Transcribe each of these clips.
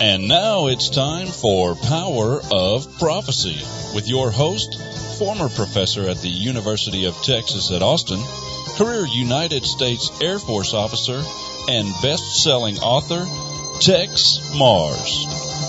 And now it's time for Power of Prophecy with your host, former professor at the University of Texas at Austin, career United States Air Force officer, and best-selling author, Tex Mars.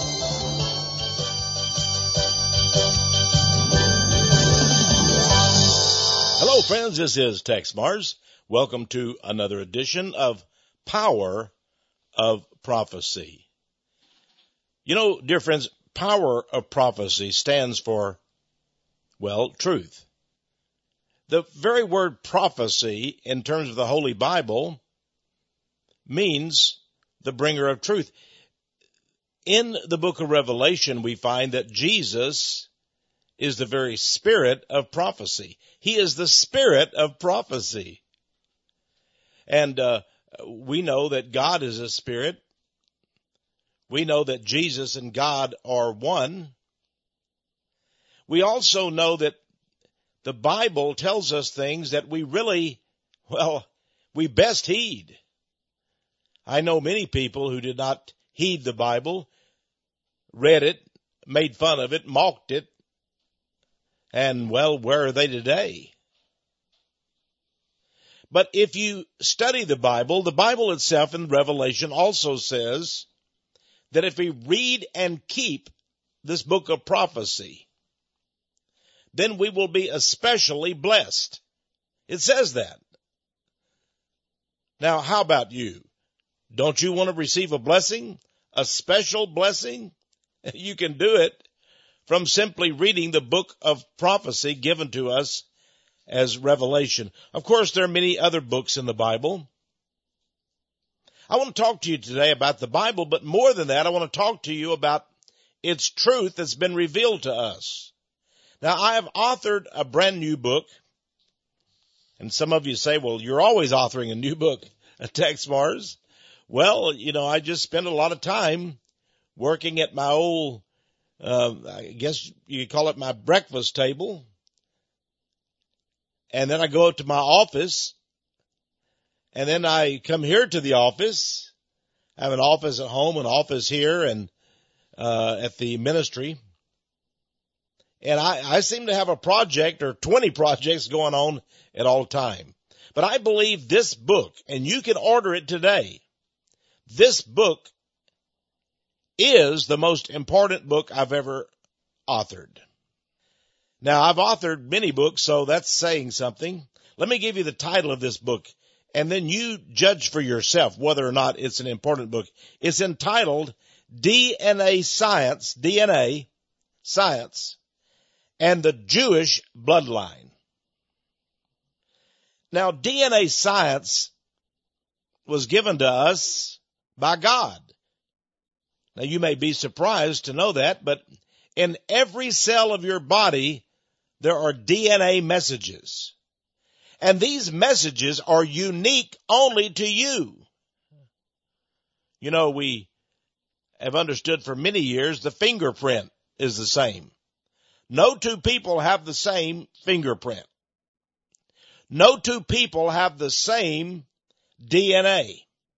Hello, friends. This is Tex Mars. Welcome to another edition of Power of Prophecy. You know, dear friends, Power of Prophecy stands for, well, truth. The very word prophecy in terms of the Holy Bible means the bringer of truth. In the book of Revelation, we find that Jesus is the very spirit of prophecy. He is the spirit of prophecy. And we know that God is a spirit. We know that Jesus and God are one. We also know that the Bible tells us things that we really, we best heed. I know many people who did not heed the Bible, read it, made fun of it, mocked it, and, where are they today? But if you study the Bible itself in Revelation also says that if we read and keep this book of prophecy, then we will be especially blessed. It says that. Now, how about you? Don't you want to receive a blessing? A special blessing? You can do it from simply reading the book of prophecy given to us as Revelation. Of course, there are many other books in the Bible. I want to talk to you today about the Bible, but more than that, I want to talk to you about its truth that's been revealed to us. Now, I have authored a brand new book, and some of you say, well, you're always authoring a new book, Tex Mars. Well, I just spend a lot of time working at my old, I guess you could call it my breakfast table. And then I go to my office, and then I come here to the office. I have an office at home, an office here, and at the ministry. And I seem to have a project or 20 projects going on at all time. But I believe this book, and you can order it today, this book is the most important book I've ever authored. Now, I've authored many books, so that's saying something. Let me give you the title of this book, and then you judge for yourself whether or not it's an important book. It's entitled DNA Science, and the Jewish Bloodline. Now, DNA science was given to us by God. Now, you may be surprised to know that, but in every cell of your body, there are DNA messages. And these messages are unique only to you. We have understood for many years the fingerprint is the same. No two people have the same fingerprint. No two people have the same DNA.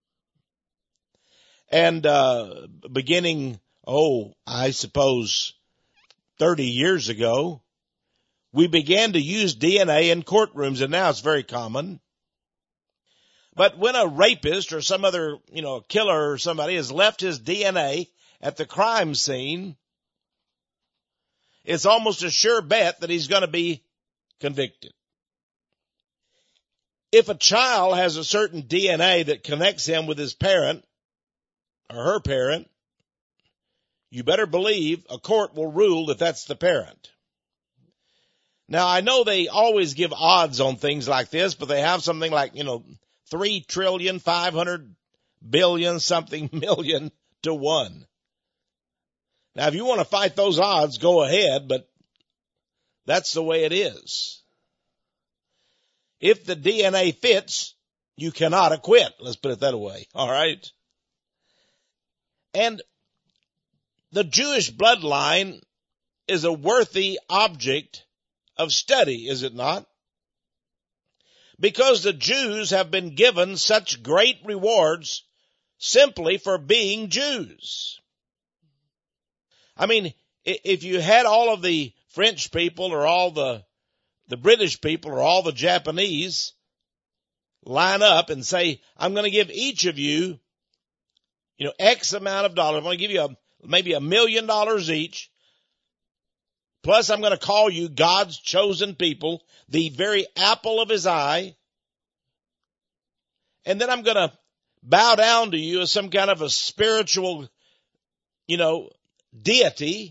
And beginning, I suppose 30 years ago, we began to use DNA in courtrooms, and now it's very common. But when a rapist or some other, killer or somebody has left his DNA at the crime scene, it's almost a sure bet that he's going to be convicted. If a child has a certain DNA that connects him with his parent or her parent, you better believe a court will rule that that's the parent. Now, I know they always give odds on things like this, but they have something like, 3,500,000,000,000 something million to 1. Now, if you want to fight those odds, go ahead, but that's the way it is. If the DNA fits, you cannot acquit. Let's put it that way. All right. And the Jewish bloodline is a worthy object of study, is it not? Because the Jews have been given such great rewards simply for being Jews. I mean, if you had all of the French people or all the British people or all the Japanese line up and say, I'm going to give each of you, X amount of dollars. I'm going to give you maybe $1 million each. Plus, I'm going to call you God's chosen people, the very apple of his eye. And then I'm going to bow down to you as some kind of a spiritual, deity.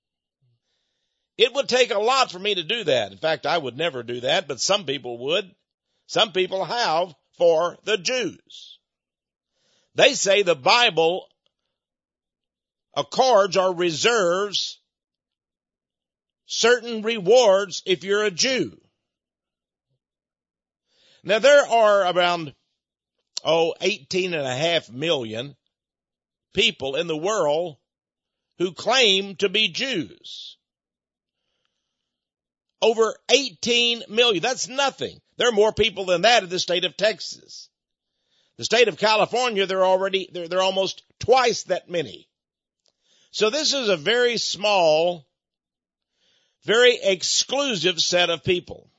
It would take a lot for me to do that. In fact, I would never do that, but some people would. Some people have for the Jews. They say the Bible accords or reserves certain rewards if you're a Jew. Now there are around 18.5 million people in the world who claim to be Jews. Over 18 million. That's nothing. There are more people than that in the state of Texas. The state of California, they're almost twice that many. So this is a very small, very exclusive set of people.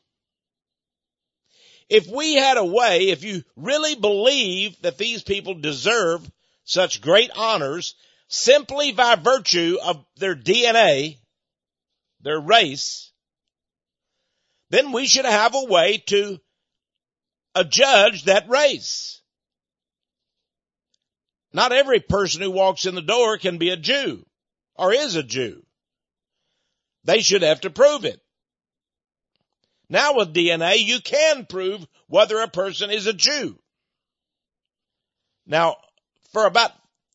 If we had a way, if you really believe that these people deserve such great honors simply by virtue of their DNA, their race, then we should have a way to adjudge that race. Not every person who walks in the door can be a Jew or is a Jew. They should have to prove it. Now with DNA, you can prove whether a person is a Jew. Now, for about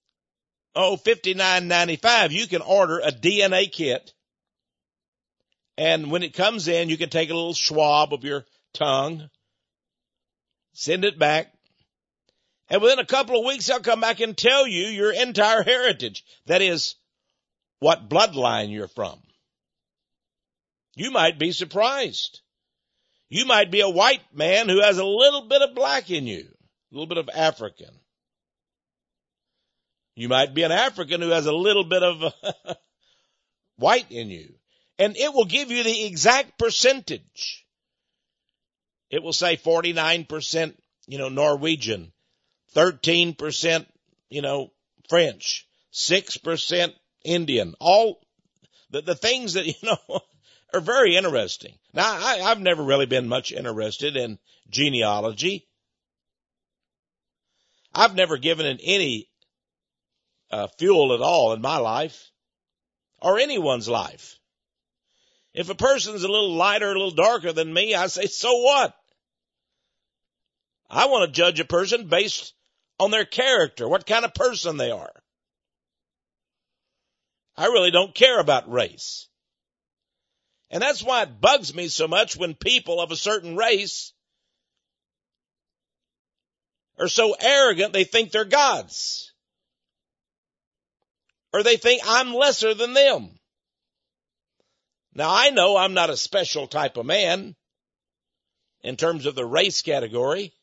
$59.95, you can order a DNA kit. And when it comes in, you can take a little swab of your tongue, send it back, and within a couple of weeks, they'll come back and tell you your entire heritage. That is, what bloodline you're from. You might be surprised. You might be a white man who has a little bit of black in you, a little bit of African. You might be an African who has a little bit of white in you. And it will give you the exact percentage. It will say 49%, Norwegian, 13%, French, 6% Indian. All the things that, are very interesting. Now, I've never really been much interested in genealogy. I've never given it any fuel at all in my life or anyone's life. If a person's a little lighter, a little darker than me, I say, so what? I want to judge a person based on their character, what kind of person they are. I really don't care about race. And that's why it bugs me so much when people of a certain race are so arrogant they think they're gods. Or they think I'm lesser than them. Now, I know I'm not a special type of man in terms of the race category,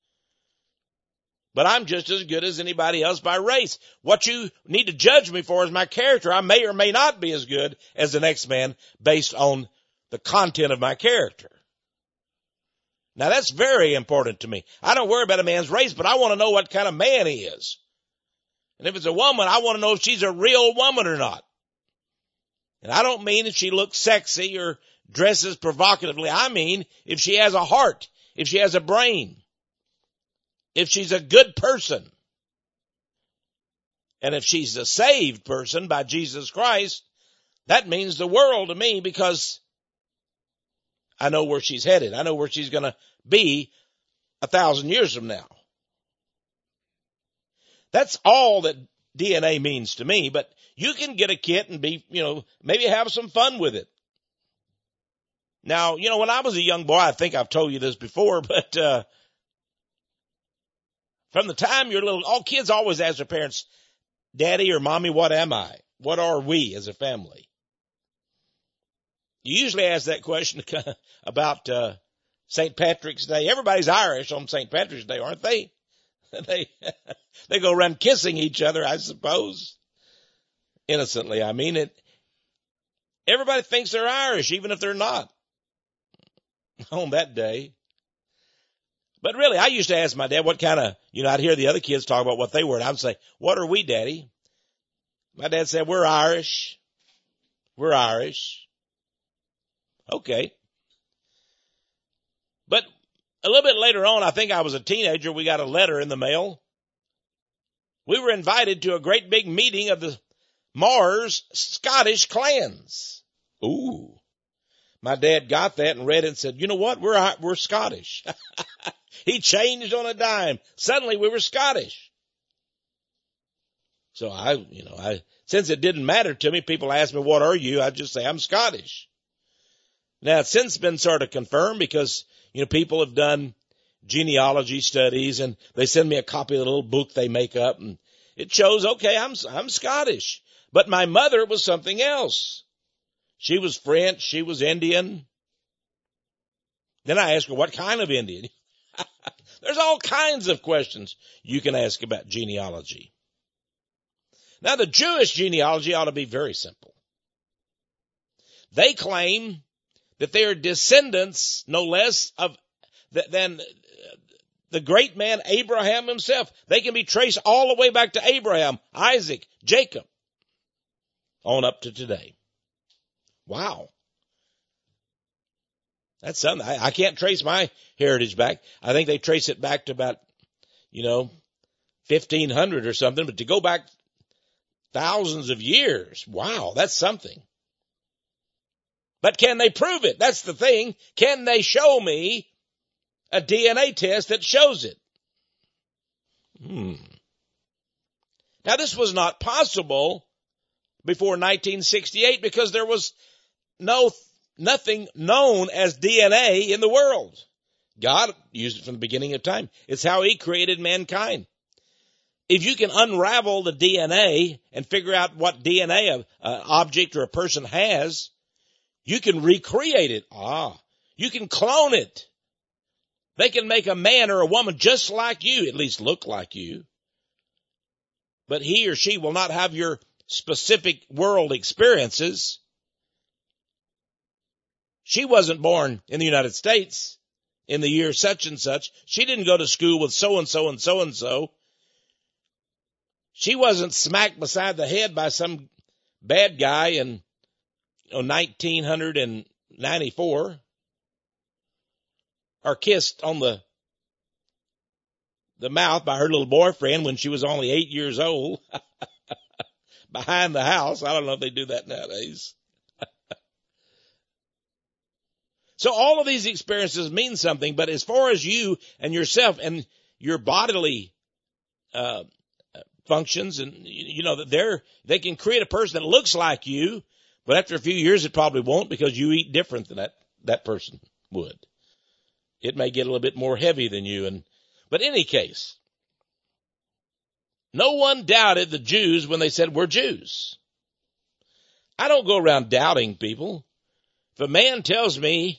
but I'm just as good as anybody else by race. What you need to judge me for is my character. I may or may not be as good as the next man based on the content of my character. Now, that's very important to me. I don't worry about a man's race, but I want to know what kind of man he is. And if it's a woman, I want to know if she's a real woman or not. And I don't mean if she looks sexy or dresses provocatively. I mean if she has a heart, if she has a brain, if she's a good person. And if she's a saved person by Jesus Christ, that means the world to me because I know where she's headed. I know where she's going to be 1,000 years from now. That's all that DNA means to me, but you can get a kit and be, maybe have some fun with it. Now, when I was a young boy, I think I've told you this before, but from the time you're little, all kids always ask their parents, Daddy or Mommy, what am I? What are we as a family? You usually ask that question about St. Patrick's Day. Everybody's Irish on St. Patrick's Day, aren't they? They go around kissing each other, I suppose. Innocently, I mean it. Everybody thinks they're Irish, even if they're not on that day. But really, I used to ask my dad what kind of, I'd hear the other kids talk about what they were, and I would say, what are we, Daddy? My dad said, we're Irish. We're Irish. Okay. But a little bit later on, I think I was a teenager, we got a letter in the mail. We were invited to a great big meeting of the Mars Scottish clans. Ooh. My dad got that and read it and said, you know what? We're Scottish. He changed on a dime. Suddenly we were Scottish. So since it didn't matter to me, people ask me, what are you? I'd just say, I'm Scottish. Now, it's since been sort of confirmed because, people have done genealogy studies and they send me a copy of the little book they make up and it shows, okay, I'm Scottish. But my mother was something else. She was French. She was Indian. Then I asked her, what kind of Indian? There's all kinds of questions you can ask about genealogy. Now, the Jewish genealogy ought to be very simple. They claim that they are descendants, no less than the great man Abraham himself. They can be traced all the way back to Abraham, Isaac, Jacob, on up to today. Wow. That's something. I can't trace my heritage back. I think they trace it back to about, 1500 or something, but to go back thousands of years, wow, that's something. But can they prove it? That's the thing. Can they show me a DNA test that shows it? Now, this was not possible before 1968 because there was nothing known as DNA in the world. God used it from the beginning of time. It's how he created mankind. If you can unravel the DNA and figure out what DNA an object or a person has, you can recreate it. You can clone it. They can make a man or a woman just like you, at least look like you. But he or she will not have your specific world experiences. She wasn't born in the United States in the year such and such. She didn't go to school with so-and-so and so-and-so. She wasn't smacked beside the head by some bad guy in 1994 or kissed on the mouth by her little boyfriend when she was only 8 years old behind the house. I don't know if they do that nowadays. So all of these experiences mean something, but as far as you and yourself and your bodily functions, and that they can create a person that looks like you, but after a few years it probably won't because you eat different than that person would. It may get a little bit more heavy than you, but in any case, no one doubted the Jews when they said we're Jews. I don't go around doubting people. If a man tells me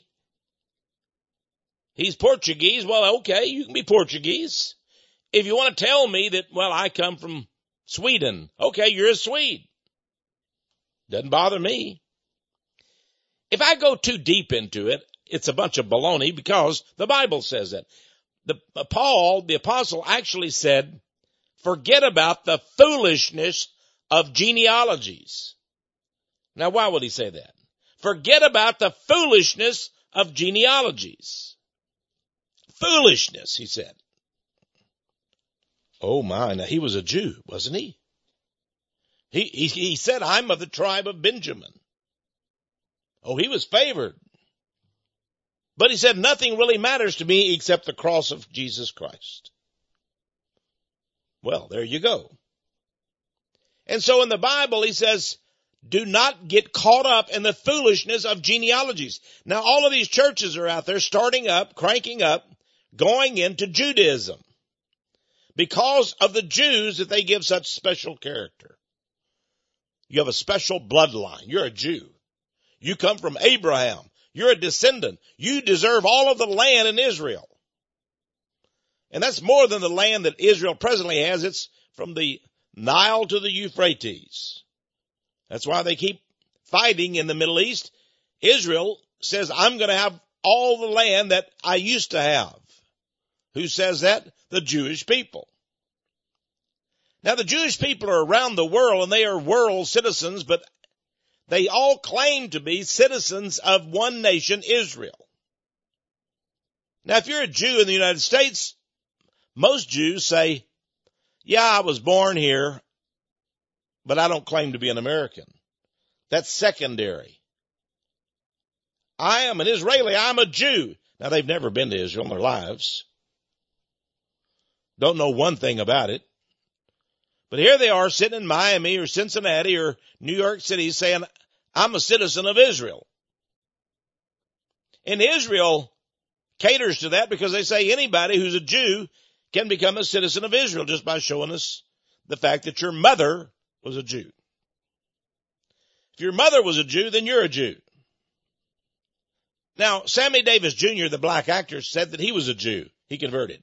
he's Portuguese, well, okay, you can be Portuguese. If you want to tell me that, well, I come from Sweden, okay, you're a Swede. Doesn't bother me. If I go too deep into it, it's a bunch of baloney because the Bible says that. Paul, the apostle, actually said, forget about the foolishness of genealogies. Now, why would he say that? Forget about the foolishness of genealogies. Foolishness, he said. Oh my, now he was a Jew, wasn't he? He said, I'm of the tribe of Benjamin. Oh, he was favored. But he said, nothing really matters to me except the cross of Jesus Christ. Well, there you go. And so in the Bible, he says, do not get caught up in the foolishness of genealogies. Now, all of these churches are out there starting up, cranking up, going into Judaism because of the Jews that they give such special character. You have a special bloodline. You're a Jew. You come from Abraham. You're a descendant. You deserve all of the land in Israel. And that's more than the land that Israel presently has. It's from the Nile to the Euphrates. That's why they keep fighting in the Middle East, Israel says, I'm going to have all the land that I used to have. Who says that? The Jewish people. Now, the Jewish people are around the world, and they are world citizens, but they all claim to be citizens of one nation, Israel. Now, if you're a Jew in the United States, most Jews say, yeah, I was born here, but I don't claim to be an American. That's secondary. I am an Israeli. I'm a Jew. Now, they've never been to Israel in their lives. Don't know one thing about it. But here they are sitting in Miami or Cincinnati or New York City saying, I'm a citizen of Israel. And Israel caters to that because they say anybody who's a Jew can become a citizen of Israel just by showing us the fact that your mother was a Jew. If your mother was a Jew, then you're a Jew. Now, Sammy Davis Jr., the black actor, said that he was a Jew. He converted.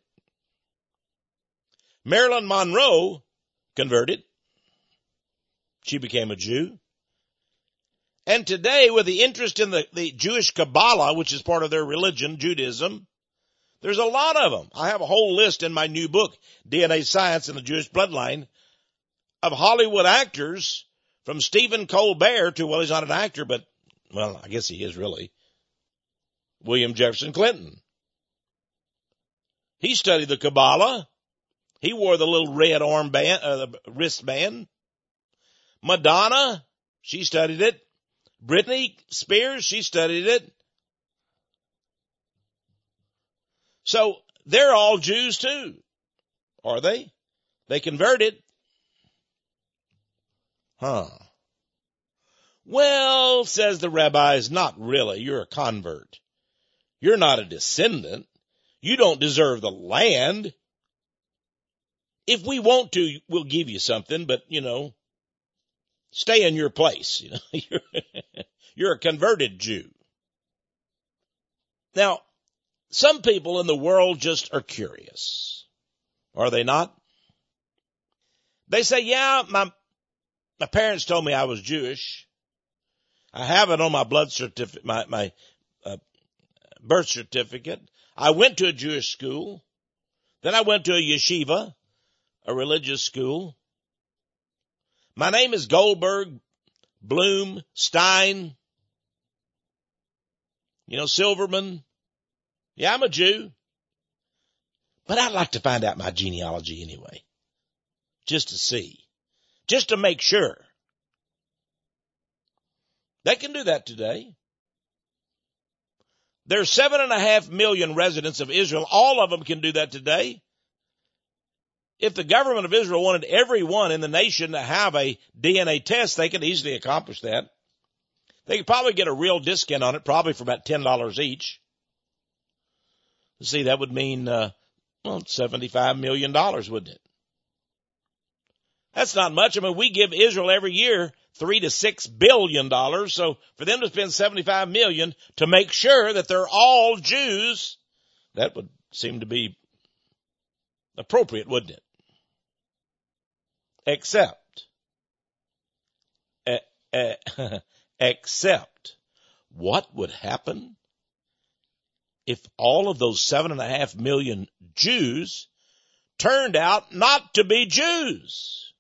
Marilyn Monroe converted. She became a Jew. And today, with the interest in the Jewish Kabbalah, which is part of their religion, Judaism, there's a lot of them. I have a whole list in my new book, DNA Science and the Jewish Bloodline, of Hollywood actors from Stephen Colbert to, well, he's not an actor, but, well, I guess he is really, William Jefferson Clinton. He studied the Kabbalah. He wore the little red armband, wristband. Madonna, she studied it. Britney Spears, she studied it. So they're all Jews too, are they? They converted. Well, says the rabbis, not really. You're a convert. You're not a descendant. You don't deserve the land. If we want to, we'll give you something, but, stay in your place. You're a converted Jew. Now, some people in the world just are curious. Are they not? They say, yeah, my parents told me I was Jewish. I have it on my blood certificate, my birth certificate. I went to a Jewish school. Then I went to a yeshiva, a religious school. My name is Goldberg, Bloom, Stein, Silverman. Yeah, I'm a Jew. But I'd like to find out my genealogy anyway. Just to see. Just to make sure. They can do that today. There's 7.5 million residents of Israel. All of them can do that today. If the government of Israel wanted everyone in the nation to have a DNA test, they could easily accomplish that. They could probably get a real discount on it, probably for about $10 each. See, that would mean, $75 million, wouldn't it? That's not much. I mean, we give Israel every year $3 to $6 billion. So for them to spend $75 million to make sure that they're all Jews, that would seem to be appropriate, wouldn't it? Except, what would happen if all of those 7.5 million Jews turned out not to be Jews?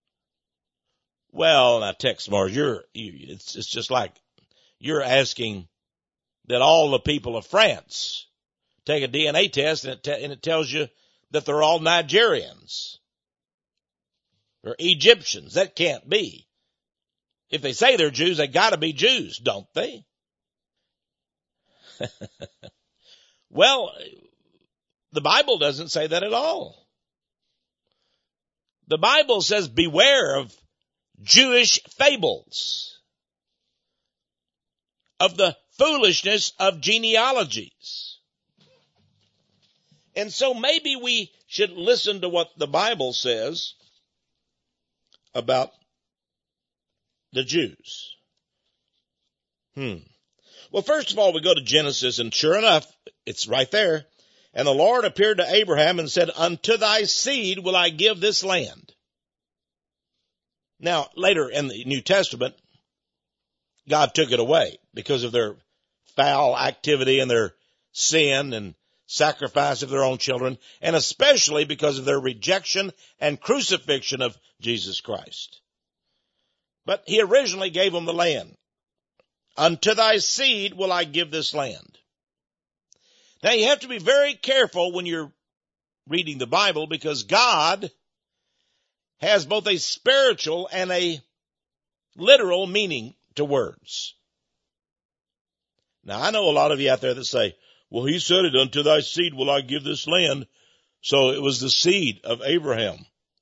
Well, now, Tex Mars, it's just like you're asking that all the people of France take a DNA test and it tells you that they're all Nigerians or Egyptians. That can't be. If they say they're Jews, they gotta be Jews, don't they? Well, the Bible doesn't say that at all. The Bible says beware of Jewish fables, of the foolishness of genealogies. And so maybe we should listen to what the Bible says about the Jews. Well, first of all, we go to Genesis, and sure enough, it's right there. And the Lord appeared to Abraham and said, unto thy seed will I give this land. Now, later in the New Testament, God took it away because of their foul activity and their sin and sacrifice of their own children, and especially because of their rejection and crucifixion of Jesus Christ. But he originally gave them the land. Unto thy seed will I give this land. Now you have to be very careful when you're reading the Bible, because God has both a spiritual and a literal meaning to words. Now I know a lot of you out there that say, well, he said it, unto thy seed will I give this land. So it was the seed of Abraham.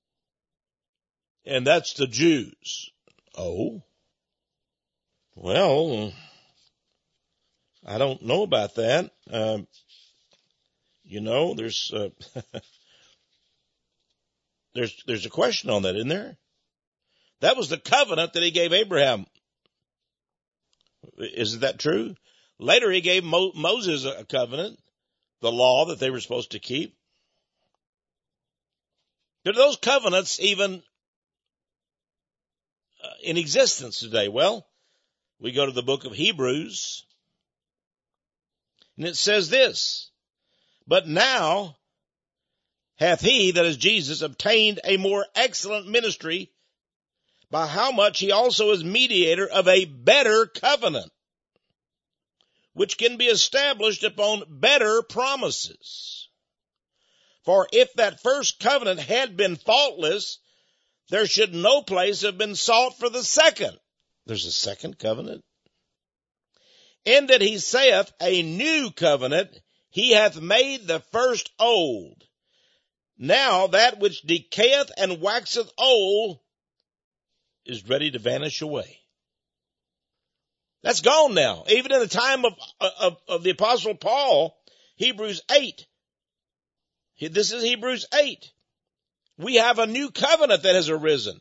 And that's the Jews. Oh, well, I don't know about that. There's a question on that, isn't there? That was the covenant that he gave Abraham. Isn't that true? Later he gave Moses a covenant, the law that they were supposed to keep. Are those covenants even in existence today? Well, we go to the book of Hebrews, and it says this, but now hath he, that is Jesus, obtained a more excellent ministry, by how much he also is mediator of a better covenant, which can be established upon better promises. For if that first covenant had been faultless, there should no place have been sought for the second. There's a second covenant. In that he saith, a new covenant, he hath made the first old. Now that which decayeth and waxeth old is ready to vanish away. That's gone now. Even in the time of the Apostle Paul, Hebrews 8. This is Hebrews 8. We have a new covenant that has arisen.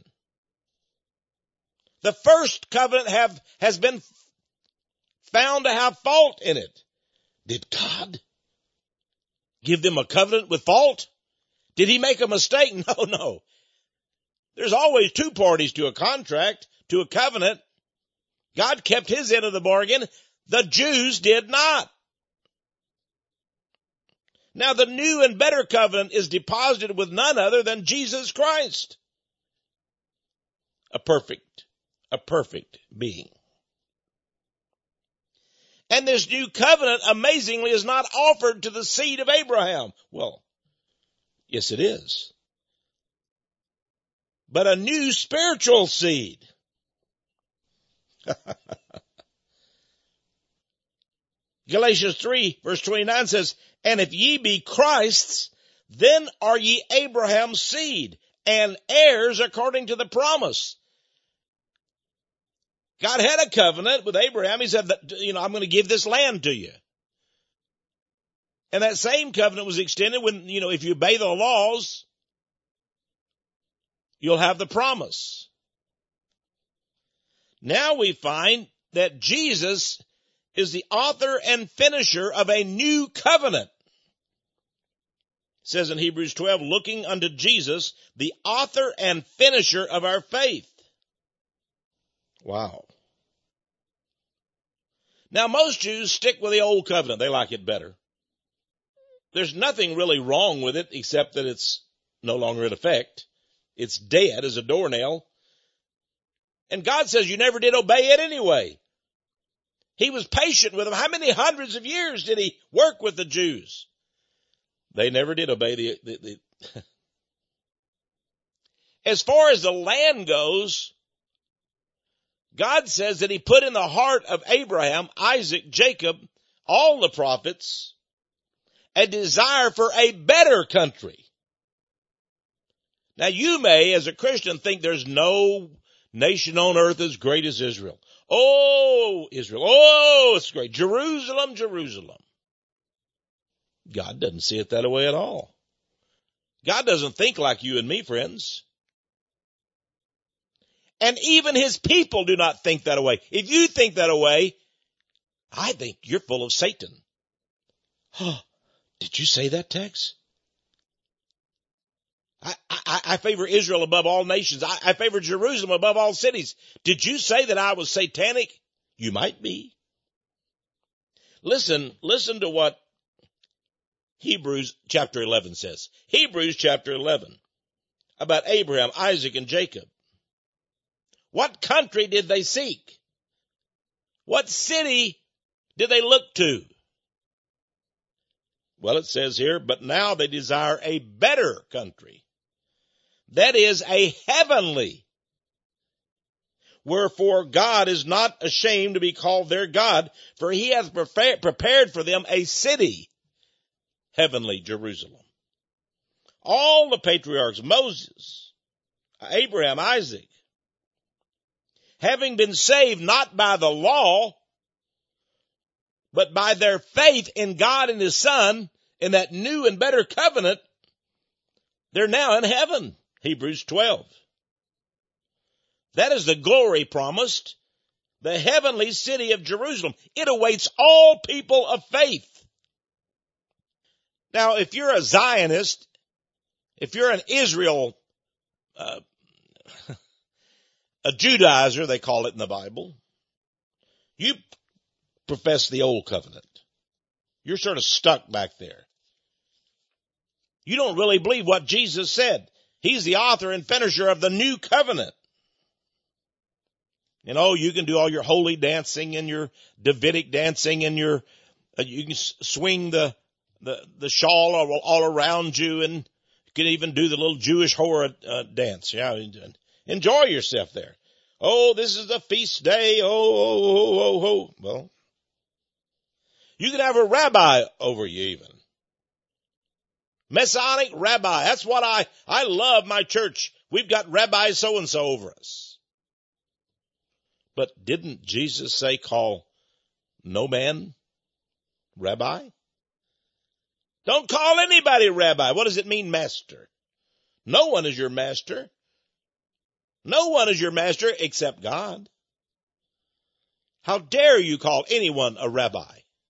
The first covenant has been found to have fault in it. Did God give them a covenant with fault? Did he make a mistake? No. There's always two parties to a contract, to a covenant. God kept his end of the bargain. The Jews did not. Now the new and better covenant is deposited with none other than Jesus Christ. A perfect being. And this new covenant, amazingly, is not offered to the seed of Abraham. Well, yes it is. But a new spiritual seed. Galatians 3 verse 29 says, and if ye be Christ's, then are ye Abraham's seed, and heirs according to the promise. God had a covenant with Abraham. He said, I'm going to give this land to you. And that same covenant was extended when, if you obey the laws, you'll have the promise. Now we find that Jesus is the author and finisher of a new covenant. It says in Hebrews 12, looking unto Jesus, the author and finisher of our faith. Wow. Now most Jews stick with the old covenant. They like it better. There's nothing really wrong with it except that it's no longer in effect. It's dead as a doornail. And God says you never did obey it anyway. He was patient with them. How many hundreds of years did he work with the Jews? They never did obey the As far as the land goes, God says that he put in the heart of Abraham, Isaac, Jacob, all the prophets, a desire for a better country. Now you may, as a Christian, think there's no nation on earth as great as Israel. Oh, Israel. Oh, it's great. Jerusalem, Jerusalem. God doesn't see it that way at all. God doesn't think like you and me, friends. And even his people do not think that way. If you think that way, I think you're full of Satan. Oh, did you say that, Tex? I favor Israel above all nations. I favor Jerusalem above all cities. Did you say that I was satanic? You might be. Listen to what Hebrews chapter 11 says. Hebrews chapter 11 about Abraham, Isaac, and Jacob. What country did they seek? What city did they look to? Well, it says here, but now they desire a better country. That is a heavenly. Wherefore God is not ashamed to be called their God, for he hath prepared for them a city, heavenly Jerusalem. All the patriarchs, Moses, Abraham, Isaac, having been saved not by the law, but by their faith in God and his Son, in that new and better covenant, they're now in heaven. Hebrews 12. That is the glory promised, the heavenly city of Jerusalem. It awaits all people of faith. Now, if you're a Zionist, if you're an Israel, a Judaizer, they call it in the Bible, you profess the old covenant. You're sort of stuck back there. You don't really believe what Jesus said. He's the author and finisher of the new covenant. You know, you can do all your holy dancing and your Davidic dancing and your, you can swing the shawl all around you, and you can even do the little Jewish whore dance. Yeah, enjoy yourself there. Oh, this is the feast day. Oh. Well, you can have a rabbi over you even. Messianic rabbi. That's what I love my church. We've got Rabbi so-and-so over us. But didn't Jesus say call no man rabbi? Don't call anybody rabbi. What does it mean, master? No one is your master. No one is your master except God. How dare you call anyone a rabbi?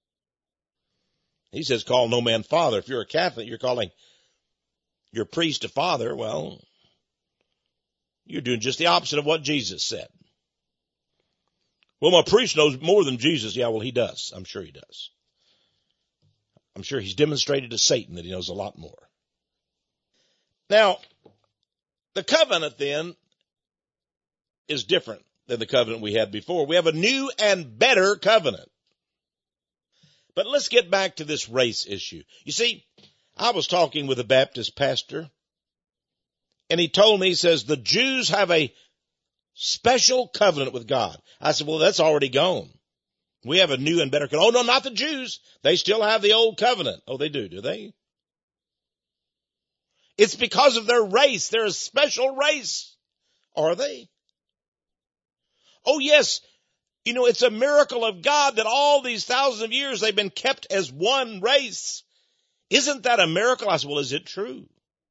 He says call no man father. If you're a Catholic, you're calling your priest a father. Well, you're doing just the opposite of what Jesus said. Well, my priest knows more than Jesus. Yeah, well, he does. I'm sure he does. I'm sure he's demonstrated to Satan that he knows a lot more. Now, the covenant then is different than the covenant we had before. We have a new and better covenant. But let's get back to this race issue. You see, I was talking with a Baptist pastor, and he told me, he says, the Jews have a special covenant with God. I said, well, that's already gone. We have a new and better covenant. Oh, no, not the Jews. They still have the old covenant. Oh, they do they? It's because of their race. They're a special race. Are they? Oh, yes. You know, it's a miracle of God that all these thousands of years they've been kept as one race. Isn't that a miracle? I said, well, is it true?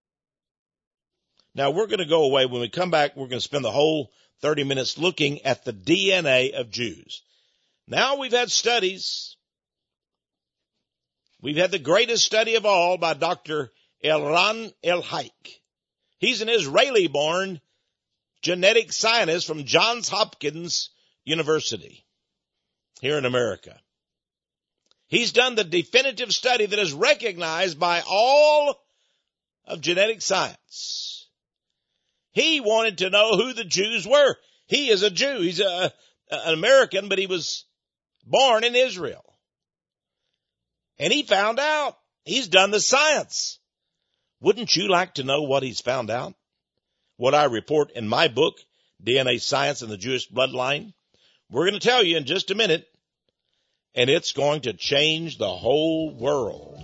Now, we're going to go away. When we come back, we're going to spend the whole 30 minutes looking at the DNA of Jews. Now we've had studies. We've had the greatest study of all by Dr. Elran El-Haik. He's an Israeli-born genetic scientist from Johns Hopkins University here in America. He's done the definitive study that is recognized by all of genetic science. He wanted to know who the Jews were. He is a Jew. He's an American, but he was born in Israel. And he found out. He's done the science. Wouldn't you like to know what he's found out? What I report in my book, DNA Science and the Jewish Bloodline? We're going to tell you in just a minute, and it's going to change the whole world.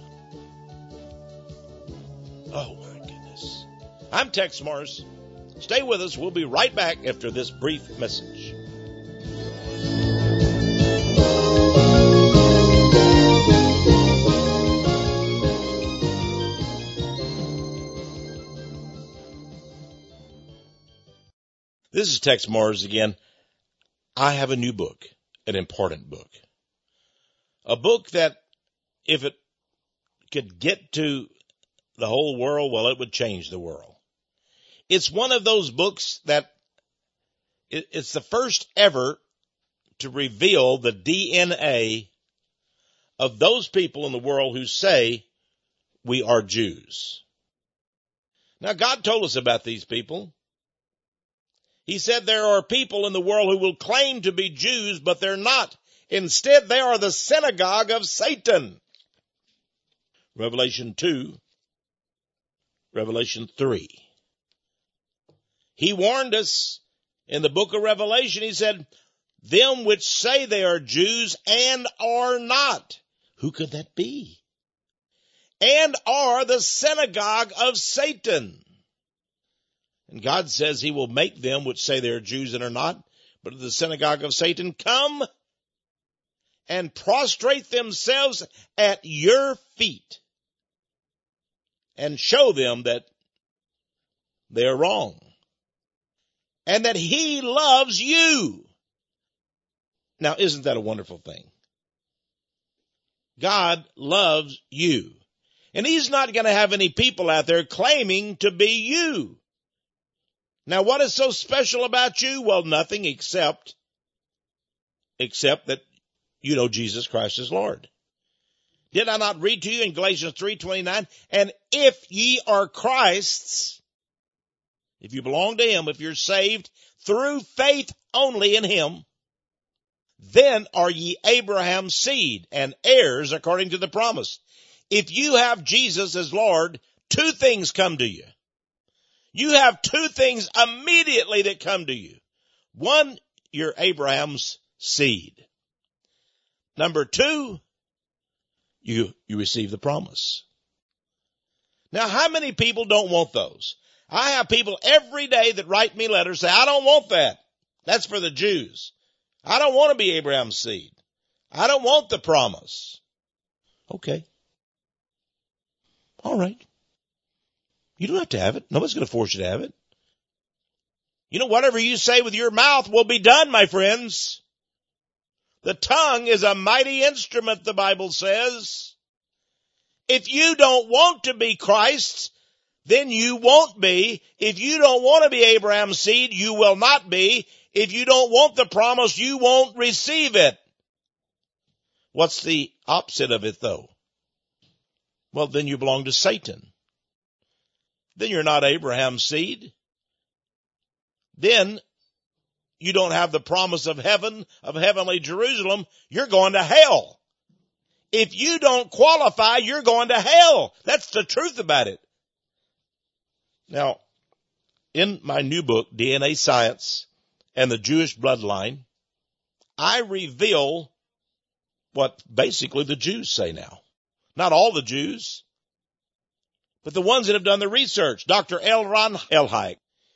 Oh, my goodness. I'm Tex Morris. Stay with us. We'll be right back after this brief message. This is Tex Morris again. I have a new book, an important book. A book that, if it could get to the whole world, well, it would change the world. It's one of those books that it's the first ever to reveal the DNA of those people in the world who say we are Jews. Now, God told us about these people. He said there are people in the world who will claim to be Jews, but they're not. Instead, they are the synagogue of Satan. Revelation 2, Revelation 3. He warned us in the book of Revelation. He said, them which say they are Jews and are not. Who could that be? And are the synagogue of Satan. And God says he will make them which say they are Jews and are not, but of the synagogue of Satan, come and prostrate themselves at your feet and show them that they are wrong and that he loves you. Now, isn't that a wonderful thing? God loves you. And he's not going to have any people out there claiming to be you. Now, what is so special about you? Well, nothing except that you know Jesus Christ is Lord. Did I not read to you in Galatians 3:29? And if ye are Christ's, if you belong to him, if you're saved through faith only in him, then are ye Abraham's seed and heirs according to the promise. If you have Jesus as Lord, two things come to you. You have two things immediately that come to you. One, you're Abraham's seed. Number two, you receive the promise. Now, how many people don't want those? I have people every day that write me letters say, I don't want that. That's for the Jews. I don't want to be Abraham's seed. I don't want the promise. Okay. All right. You don't have to have it. Nobody's going to force you to have it. You know, whatever you say with your mouth will be done, my friends. The tongue is a mighty instrument, the Bible says. If you don't want to be Christ's, then you won't be. If you don't want to be Abraham's seed, you will not be. If you don't want the promise, you won't receive it. What's the opposite of it, though? Well, then you belong to Satan. Then you're not Abraham's seed. Then you don't have the promise of heaven, of heavenly Jerusalem. You're going to hell. If you don't qualify, you're going to hell. That's the truth about it. Now, in my new book, DNA Science and the Jewish Bloodline, I reveal what basically the Jews say now. Not all the Jews, but the ones that have done the research. Dr. Elron Elhaik,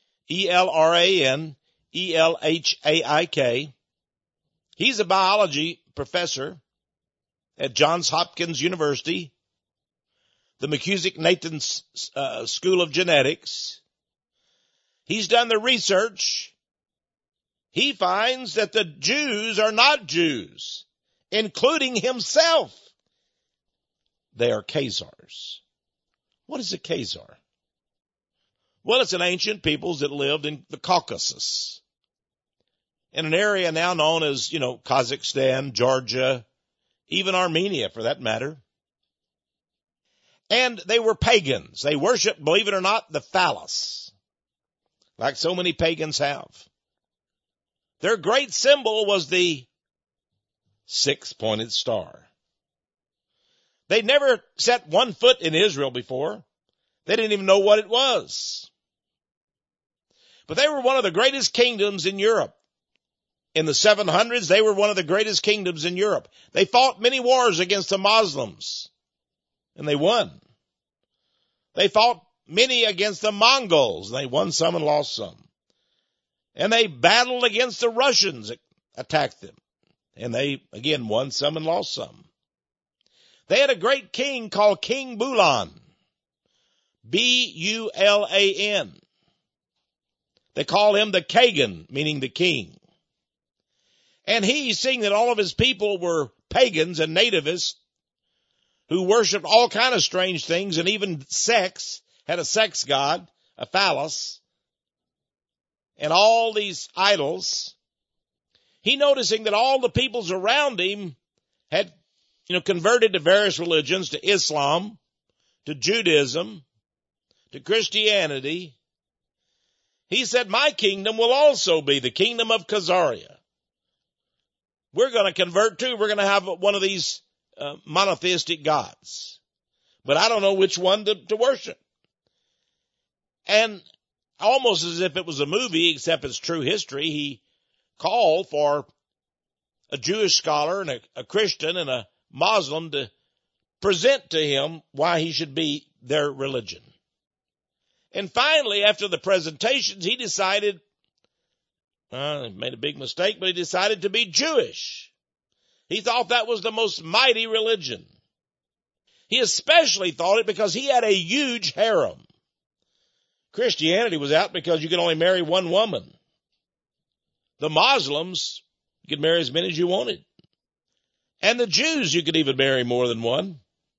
Elranelhaik. He's a biology professor at Johns Hopkins University, the McKusick-Nathan School of Genetics. He's done the research. He finds that the Jews are not Jews, including himself. They are Khazars. What is a Khazar? Well, it's an ancient peoples that lived in the Caucasus, in an area now known as, Kazakhstan, Georgia, even Armenia for that matter. And they were pagans. They worshiped, believe it or not, the phallus, like so many pagans have. Their great symbol was the six-pointed star. They'd never set one foot in Israel before. They didn't even know what it was. But they were one of the greatest kingdoms in Europe. In the 700s, they were one of the greatest kingdoms in Europe. They fought many wars against the Muslims, and they won. They fought many against the Mongols, and they won some and lost some. And they battled against the Russians, attacked them, and they, again, won some and lost some. They had a great king called King Bulan, B-U-L-A-N. They call him the Kagan, meaning the king. And he, seeing that all of his people were pagans and nativists who worshiped all kind of strange things and even sex, had a sex god, a phallus, and all these idols, he noticing that all the peoples around him had, converted to various religions, to Islam, to Judaism, to Christianity. He said, my kingdom will also be the kingdom of Khazariah. We're going to convert too. We're going to have one of these monotheistic gods. But I don't know which one to worship. And almost as if it was a movie, except it's true history, he called for a Jewish scholar and a Christian and a Muslim to present to him why he should be their religion. And finally, after the presentations, he decided, he made a big mistake, but he decided to be Jewish. He thought that was the most mighty religion. He especially thought it because he had a huge harem. Christianity was out because you could only marry one woman. The Muslims, you could marry as many as you wanted. And the Jews, you could even marry more than one.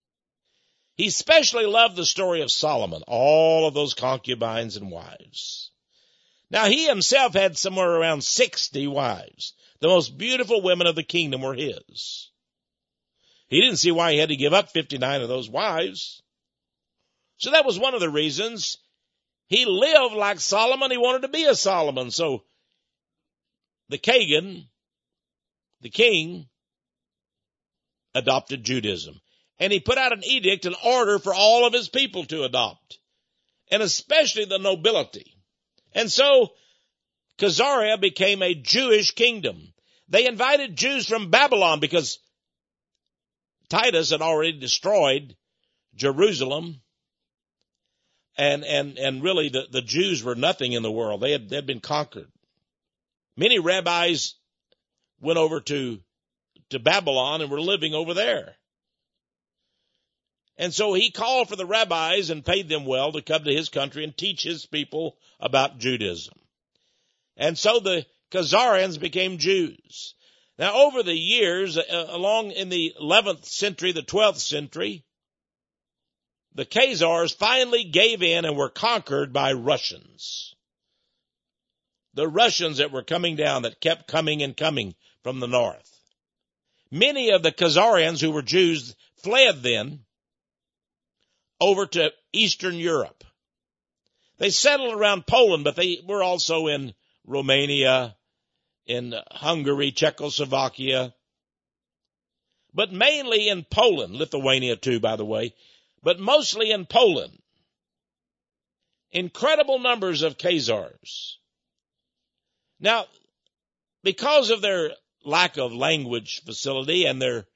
He especially loved the story of Solomon, all of those concubines and wives. Now, he himself had somewhere around 60 wives. The most beautiful women of the kingdom were his. He didn't see why he had to give up 59 of those wives. So that was one of the reasons he lived like Solomon. He wanted to be a Solomon. So the Kagan, the king, adopted Judaism. And he put out an edict, an order for all of his people to adopt, and especially the nobility. And so Khazariah became a Jewish kingdom. They invited Jews from Babylon because Titus had already destroyed Jerusalem. And really the Jews were nothing in the world. They had been conquered. Many rabbis went over to Babylon and were living over there. And so he called for the rabbis and paid them well to come to his country and teach his people about Judaism. And so the Khazarians became Jews. Now, over the years, along in the 11th century, the 12th century, the Khazars finally gave in and were conquered by Russians. The Russians that were coming down, that kept coming and coming from the north. Many of the Khazarians who were Jews fled then over to Eastern Europe. They settled around Poland, but they were also in Romania, in Hungary, Czechoslovakia, but mainly in Poland, Lithuania too, by the way, but mostly in Poland. Incredible numbers of Khazars. Now, because of their lack of language facility and their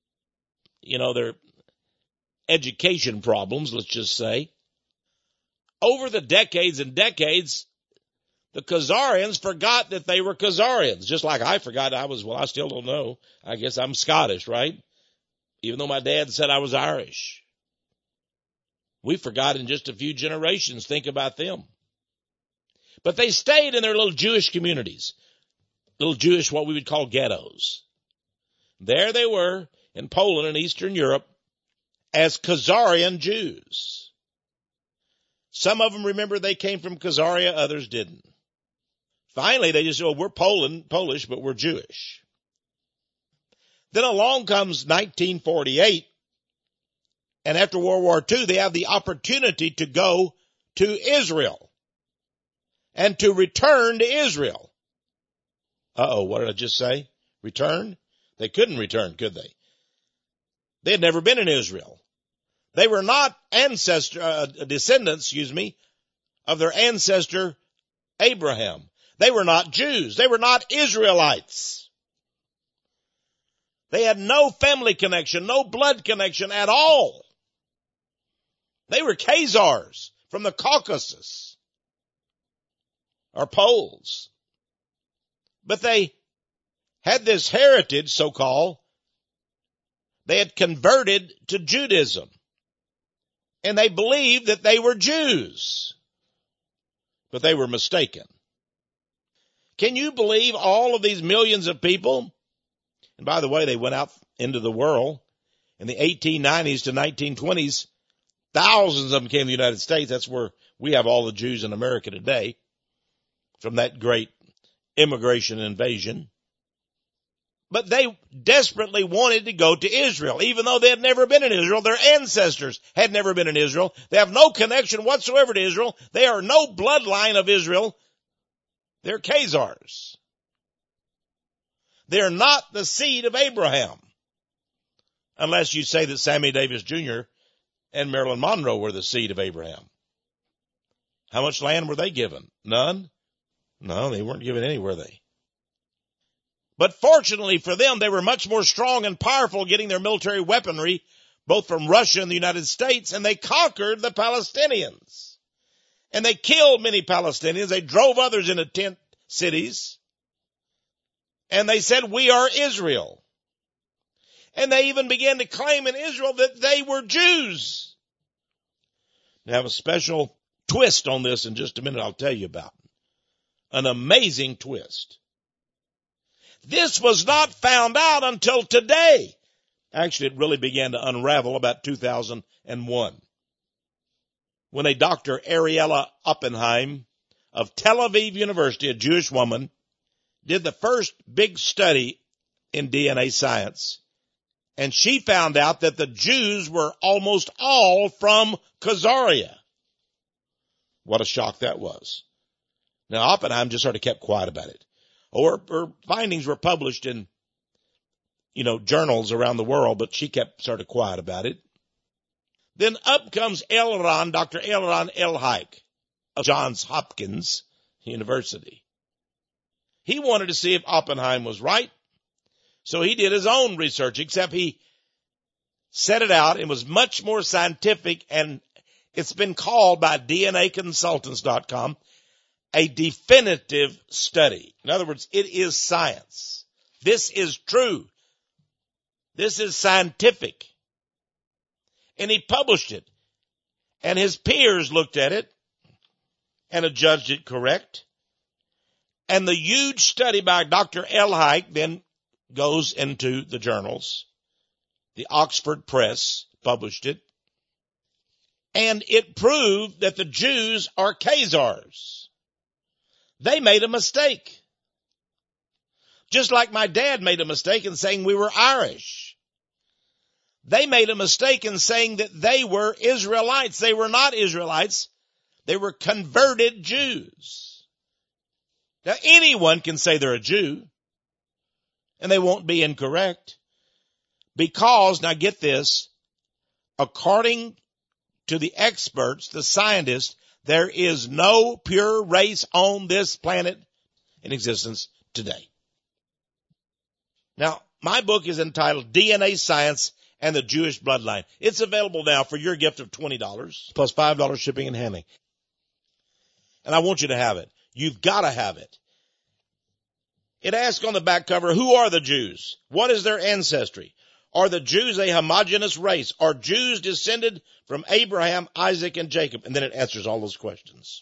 education problems, let's just say, over the decades and decades, the Khazarians forgot that they were Khazarians, just like I forgot I still don't know. I guess I'm Scottish, right? Even though my dad said I was Irish. We forgot in just a few generations. Think about them. But they stayed in their little Jewish communities, little Jewish, what we would call ghettos. There they were in Poland and Eastern Europe as Khazarian Jews. Some of them, remember, they came from Khazaria, others didn't. Finally, they just said, we're Polish, but we're Jewish. Then along comes 1948, and after World War II, they have the opportunity to go to Israel and to return to Israel. What did I just say? Return? They couldn't return, could they? They had never been in Israel. They were not descendants, of their ancestor Abraham. They were not Jews. They were not Israelites. They had no family connection, no blood connection at all. They were Khazars from the Caucasus, or Poles. But they had this heritage, so-called. They had converted to Judaism. And they believed that they were Jews. But they were mistaken. Can you believe all of these millions of people? And by the way, they went out into the world in the 1890s to 1920s. Thousands of them came to the United States. That's where we have all the Jews in America today from that great immigration invasion. But they desperately wanted to go to Israel, even though they had never been in Israel. Their ancestors had never been in Israel. They have no connection whatsoever to Israel. They are no bloodline of Israel. They're Khazars. They're not the seed of Abraham. Unless you say that Sammy Davis Jr. and Marilyn Monroe were the seed of Abraham. How much land were they given? None? No, they weren't given any, were they? But fortunately for them, they were much more strong and powerful getting their military weaponry, both from Russia and the United States, and they conquered the Palestinians. And they killed many Palestinians. They drove others into tent cities. And they said, we are Israel. And they even began to claim in Israel that they were Jews. Now, I have a special twist on this in just a minute I'll tell you about. An amazing twist. This was not found out until today. Actually, it really began to unravel about 2001. When a Dr. Ariella Oppenheim of Tel Aviv University, a Jewish woman, did the first big study in DNA science. And she found out that the Jews were almost all from Khazaria. What a shock that was. Now, Oppenheim just sort of kept quiet about it. Or her findings were published in, journals around the world, but she kept sort of quiet about it. Then up comes Dr. Elron Elhaik of Johns Hopkins University. He wanted to see if Oppenheim was right, so he did his own research, except he set it out. It was much more scientific, and it's been called by DNAconsultants.com a definitive study. In other words, it is science. This is true. This is scientific. And he published it. And his peers looked at it and adjudged it correct. And the huge study by Dr. Elhaik then goes into the journals. The Oxford Press published it. And it proved that the Jews are Khazars. They made a mistake. Just like my dad made a mistake in saying we were Irish. They made a mistake in saying that they were Israelites. They were not Israelites. They were converted Jews. Now, anyone can say they're a Jew, and they won't be incorrect. Because, now get this, according to the experts, the scientists, there is no pure race on this planet in existence today. Now, my book is entitled DNA Science and the Jewish Bloodline. It's available now for your gift of $20 plus $5 shipping and handling. And I want you to have it. You've got to have it. It asks on the back cover, who are the Jews? What is their ancestry? Are the Jews a homogeneous race? Are Jews descended from Abraham, Isaac, and Jacob? And then it answers all those questions.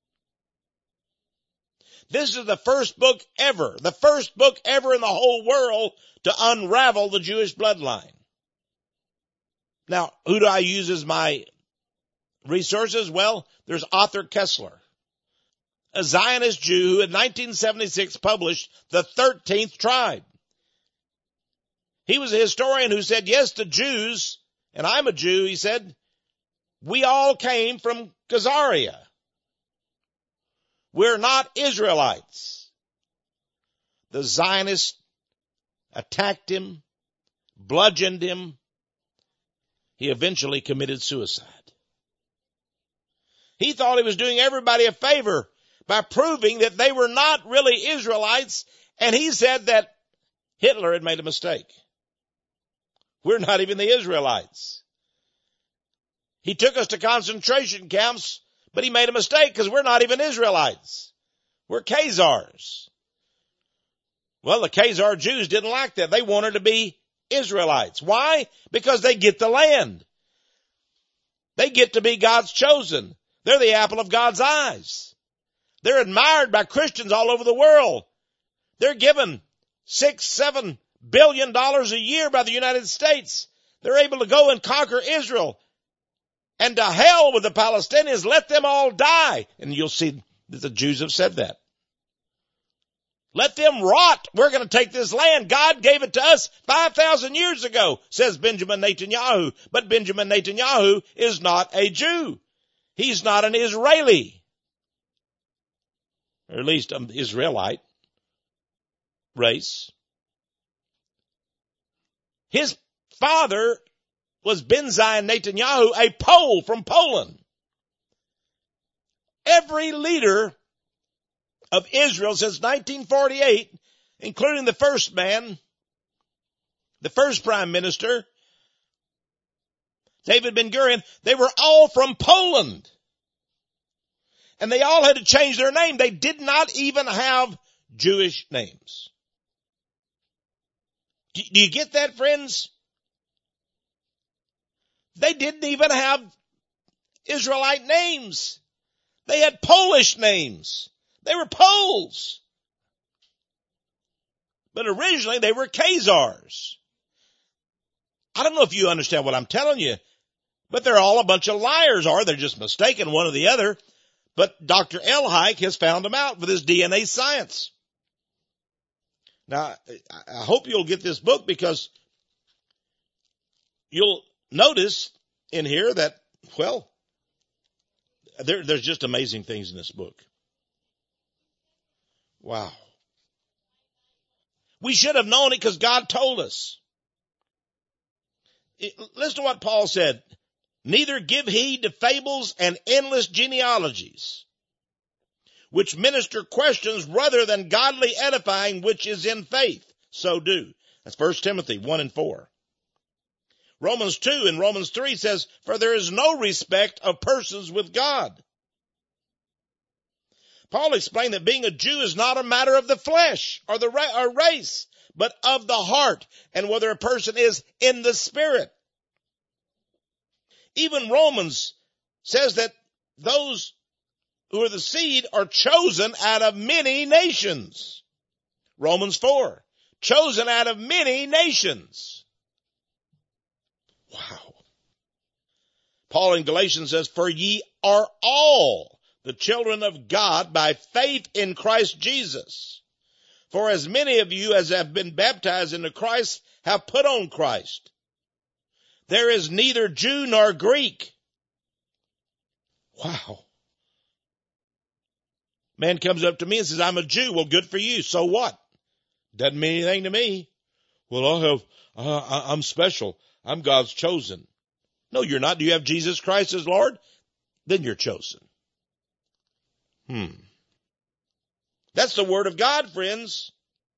This is the first book ever in the whole world to unravel the Jewish bloodline. Now, who do I use as my resources? Well, there's Arthur Kessler, a Zionist Jew who in 1976 published The 13th Tribe. He was a historian who said, yes, the Jews, and I'm a Jew, he said, we all came from Khazaria. We're not Israelites. The Zionists attacked him, bludgeoned him. He eventually committed suicide. He thought he was doing everybody a favor by proving that they were not really Israelites, and he said that Hitler had made a mistake. We're not even the Israelites. He took us to concentration camps, but he made a mistake because we're not even Israelites. We're Khazars. Well, the Khazar Jews didn't like that. They wanted to be Israelites. Why? Because they get the land. They get to be God's chosen. They're the apple of God's eyes. They're admired by Christians all over the world. They're given $6-7 billion a year by the United States. They're able to go and conquer Israel. And to hell with the Palestinians, let them all die. And you'll see that the Jews have said that. Let them rot. We're going to take this land. God gave it to us 5,000 years ago, says Benjamin Netanyahu. But Benjamin Netanyahu is not a Jew. He's not an Israeli. Or at least an Israelite race. His father was Benjamin Netanyahu, a Pole from Poland. Every leader of Israel since 1948, including the first man, the first prime minister, David Ben-Gurion, they were all from Poland. And they all had to change their name. They did not even have Jewish names. Do you get that, friends? They didn't even have Israelite names. They had Polish names. They were Poles. But originally they were Khazars. I don't know if you understand what I'm telling you, but they're all a bunch of liars, or they're just mistaken one or the other. But Dr. Elhike has found them out with his DNA science. Now, I hope you'll get this book, because you'll notice in here that, well, there's just amazing things in this book. Wow. We should have known it because God told us. Listen to what Paul said. Neither give heed to fables and endless genealogies, which minister questions rather than godly edifying, which is in faith. So do. That's 1 Timothy 1:4. Romans 2 and Romans 3 says, for there is no respect of persons with God. Paul explained that being a Jew is not a matter of the flesh or the race, but of the heart, and whether a person is in the spirit. Even Romans says that those who are the seed are chosen out of many nations. Romans 4, chosen out of many nations. Wow. Paul in Galatians says, for ye are all the children of God by faith in Christ Jesus. For as many of you as have been baptized into Christ have put on Christ. There is neither Jew nor Greek. Wow. Man comes up to me and says, I'm a Jew. Well, good for you. So what? Doesn't mean anything to me. Well, I'm special. I'm God's chosen. No, you're not. Do you have Jesus Christ as Lord? Then you're chosen. That's the word of God, friends.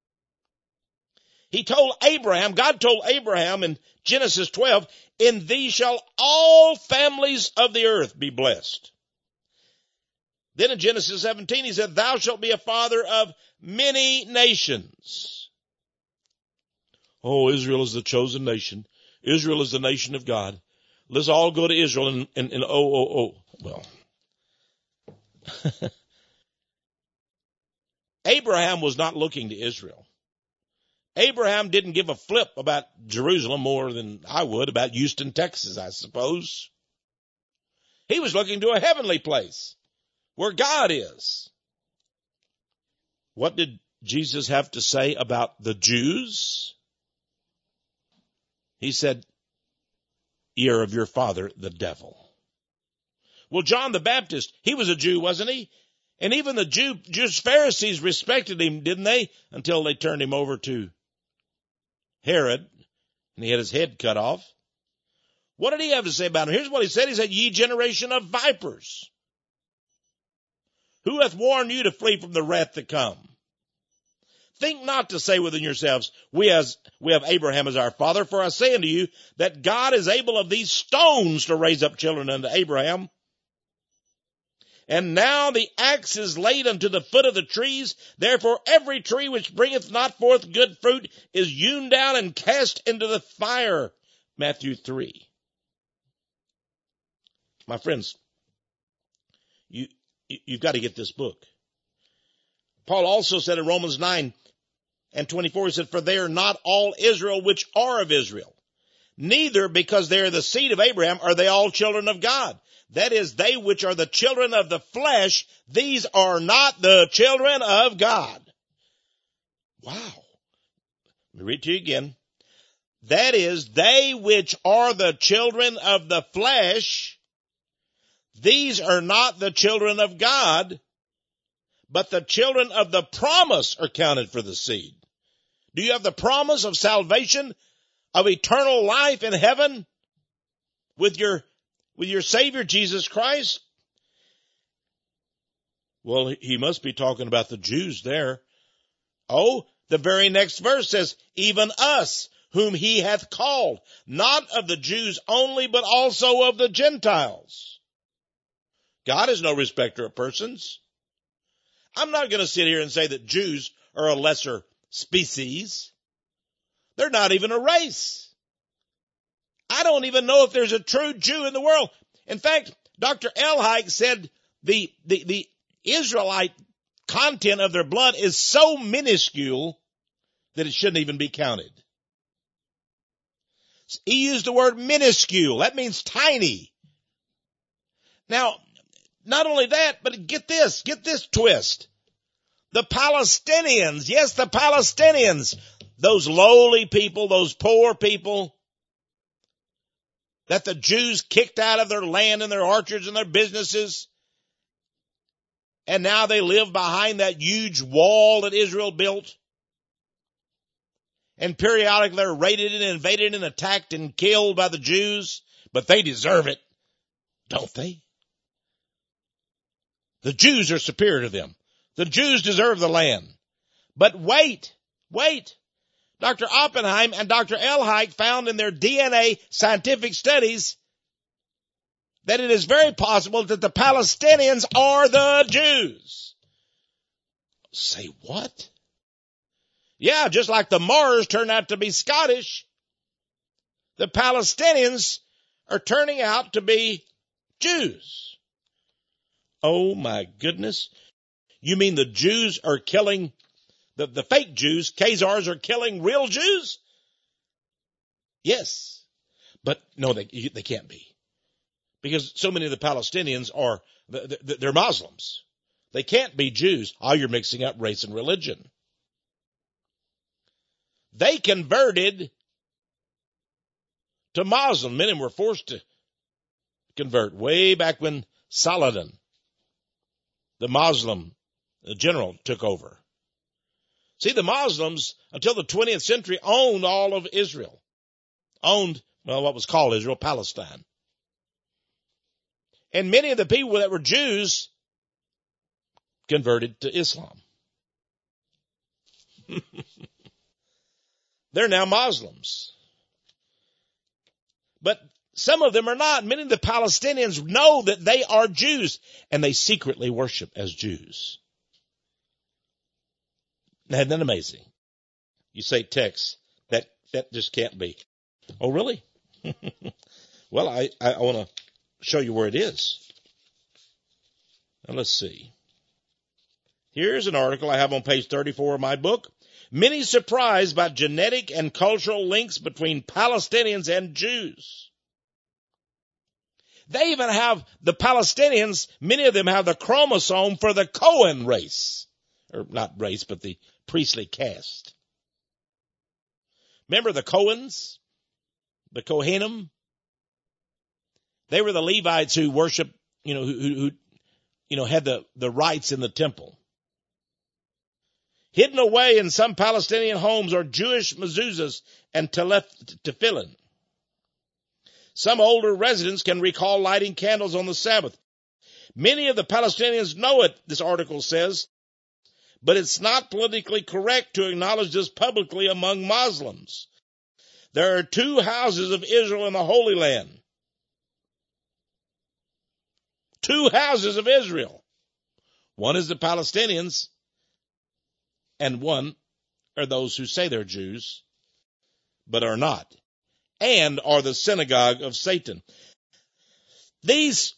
God told Abraham in Genesis 12, in thee shall all families of the earth be blessed. Then in Genesis 17, he said, thou shalt be a father of many nations. Oh, Israel is the chosen nation. Israel is the nation of God. Let's all go to Israel and well. Abraham was not looking to Israel. Abraham didn't give a flip about Jerusalem more than I would about Houston, Texas, I suppose. He was looking to a heavenly place where God is. What did Jesus have to say about the Jews? He said, ye are of your father, the devil. Well, John the Baptist, he was a Jew, wasn't he? And even the Jewish Pharisees respected him, didn't they? Until they turned him over to Herod, and he had his head cut off. What did he have to say about him? Here's what he said. He said, ye generation of vipers, who hath warned you to flee from the wrath to come? Think not to say within yourselves, we have Abraham as our father, for I say unto you that God is able of these stones to raise up children unto Abraham. And now the axe is laid unto the foot of the trees. Therefore every tree which bringeth not forth good fruit is hewn down and cast into the fire. Matthew 3. My friends, you've got to get this book. Paul also said in Romans 9:24, he said, for they are not all Israel which are of Israel. Neither because they are the seed of Abraham are they all children of God. That is, they which are the children of the flesh, these are not the children of God. Wow. Let me read to you again. That is, they which are the children of the flesh, these are not the children of God, but the children of the promise are counted for the seed. Do you have the promise of salvation, of eternal life in heaven with your Savior, Jesus Christ? Well, he must be talking about the Jews there. Oh, the very next verse says, even us, whom he hath called, not of the Jews only, but also of the Gentiles. God is no respecter of persons. I'm not going to sit here and say that Jews are a lesser species. They're not even a race. I don't even know if there's a true Jew in the world. In fact, Dr. Elhike said the Israelite content of their blood is so minuscule that it shouldn't even be counted. He used the word minuscule. That means tiny. Now, not only that, but get this twist. The Palestinians, yes, the Palestinians, those lowly people, those poor people that the Jews kicked out of their land and their orchards and their businesses, and now they live behind that huge wall that Israel built. And periodically they're raided and invaded and attacked and killed by the Jews, but they deserve it, don't they? The Jews are superior to them. The Jews deserve the land. But wait. Dr. Oppenheim and Dr. Elhike found in their DNA scientific studies that it is very possible that the Palestinians are the Jews. Say what? Yeah, just like the Moors turned out to be Scottish, the Palestinians are turning out to be Jews. Oh my goodness. You mean the Jews are killing, the fake Jews, Khazars are killing real Jews? Yes. But no, they can't be. Because so many of the Palestinians they're Muslims. They can't be Jews. Oh, you're mixing up race and religion. They converted to Muslim. Many of them were forced to convert way back when Saladin, the Muslim general, took over. See, the Muslims, until the 20th century, owned all of Israel. Owned, what was called Israel, Palestine. And many of the people that were Jews converted to Islam. They're now Muslims. But some of them are not. Many of the Palestinians know that they are Jews, and they secretly worship as Jews. Isn't that amazing? You say, Tex, that just can't be. Oh, really? Well, I want to show you where it is. Now, let's see. Here's an article I have on page 34 of my book. Many surprised by genetic and cultural links between Palestinians and Jews. They even have, the Palestinians, many of them have the chromosome for the Cohen race. Or not race, but the priestly caste. Remember the Cohens? The Kohanim? They were the Levites who worshiped, who had the rites in the temple. Hidden away in some Palestinian homes are Jewish mezuzahs and tefillin. Some older residents can recall lighting candles on the Sabbath. Many of the Palestinians know it, this article says, but it's not politically correct to acknowledge this publicly among Muslims. There are two houses of Israel in the Holy Land. Two houses of Israel. One is the Palestinians, and one are those who say they're Jews, but are not, and are the synagogue of Satan. These,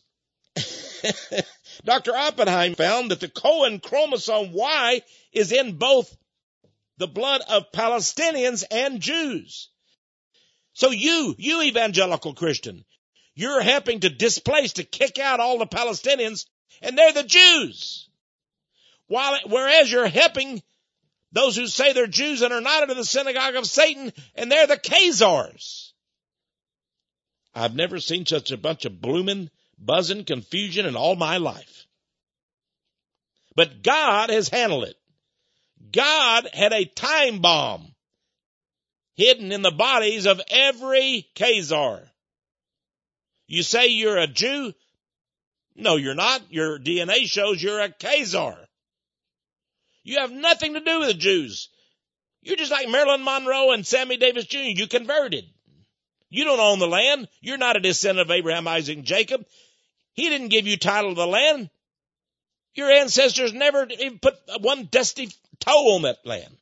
Dr. Oppenheim found that the Cohen chromosome Y is in both the blood of Palestinians and Jews. So you evangelical Christian, you're helping to displace, to kick out all the Palestinians, and they're the Jews. Whereas you're helping those who say they're Jews and are not of the synagogue of Satan, and they're the Khazars. I've never seen such a bunch of blooming, buzzing confusion in all my life. But God has handled it. God had a time bomb hidden in the bodies of every Khazar. You say you're a Jew? No, you're not. Your DNA shows you're a Khazar. You have nothing to do with the Jews. You're just like Marilyn Monroe and Sammy Davis Jr. You converted. You don't own the land. You're not a descendant of Abraham, Isaac, and Jacob. He didn't give you title to the land. Your ancestors never even put one dusty toe on that land.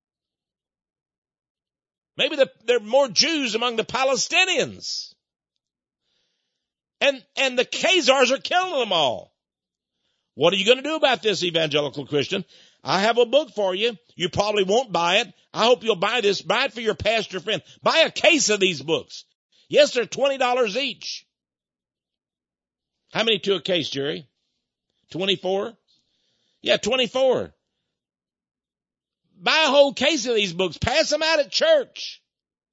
Maybe there are more Jews among the Palestinians. And the Khazars are killing them all. What are you going to do about this, evangelical Christian? I have a book for you. You probably won't buy it. I hope you'll buy this. Buy it for your pastor friend. Buy a case of these books. Yes, they're $20 each. How many to a case, Jerry? 24? Yeah, 24. Buy a whole case of these books. Pass them out at church.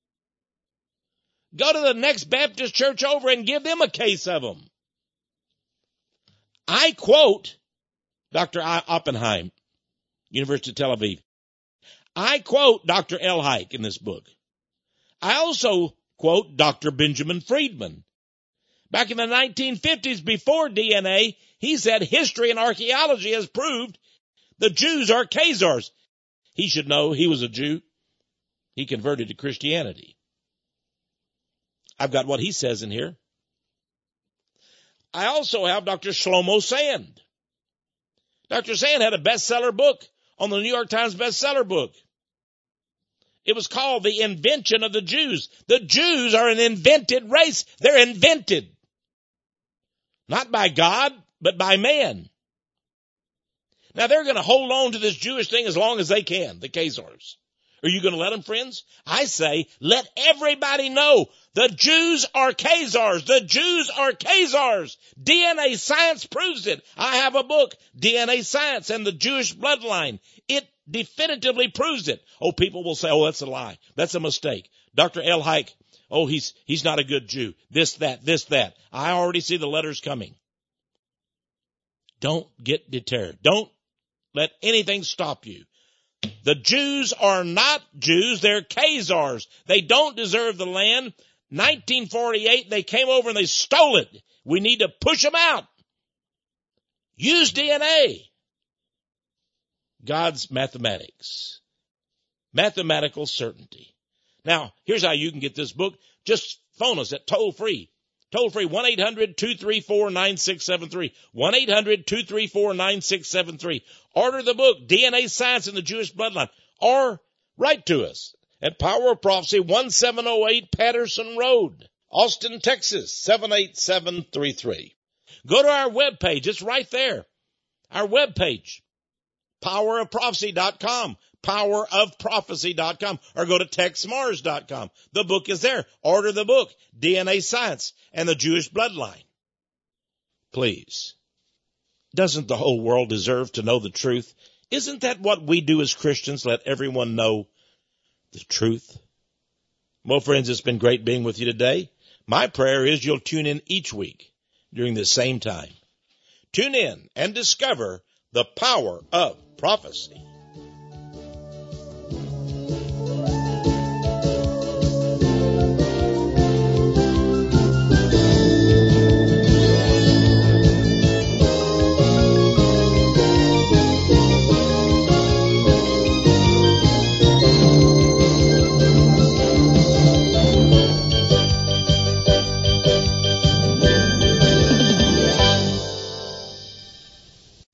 Go to the next Baptist church over and give them a case of them. I quote Dr. Oppenheim, University of Tel Aviv. I quote Dr. Elhike in this book. I also quote Dr. Benjamin Friedman. Back in the 1950s, before DNA, he said history and archaeology has proved the Jews are Khazars. He should know he was a Jew. He converted to Christianity. I've got what he says in here. I also have Dr. Shlomo Sand. Dr. Sand had a bestseller book on the New York Times bestseller book. It was called The Invention of the Jews. The Jews are an invented race. They're invented. Not by God, but by man. Now they're going to hold on to this Jewish thing as long as they can, the Khazars. Are you going to let them, friends? I say, let everybody know the Jews are Khazars. The Jews are Khazars. DNA science proves it. I have a book, DNA Science and the Jewish Bloodline. It definitively proves it. Oh, people will say, oh, that's a lie. That's a mistake. Dr. Elhike, oh, he's not a good Jew. This, that. I already see the letters coming. Don't get deterred. Don't let anything stop you. The Jews are not Jews. They're Khazars. They don't deserve the land. 1948, they came over and they stole it. We need to push them out. Use DNA. God's mathematics. Mathematical certainty. Now, here's how you can get this book. Just phone us at toll free. Toll free, 1-800-234-9673. 1-800-234-9673. Order the book, DNA Science and the Jewish Bloodline. Or write to us at Power of Prophecy, 1708 Patterson Road, Austin, Texas, 78733. Go to our webpage. It's right there. Our webpage, powerofprophecy.com. powerofprophecy.com, or go to texmars.com. The book is there. Order the book, DNA Science and the Jewish Bloodline. Please. Doesn't the whole world deserve to know the truth? Isn't that what we do as Christians? Let everyone know the truth. Well, friends, it's been great being with you today. My prayer is you'll tune in each week during the same time. Tune in and discover the power of prophecy.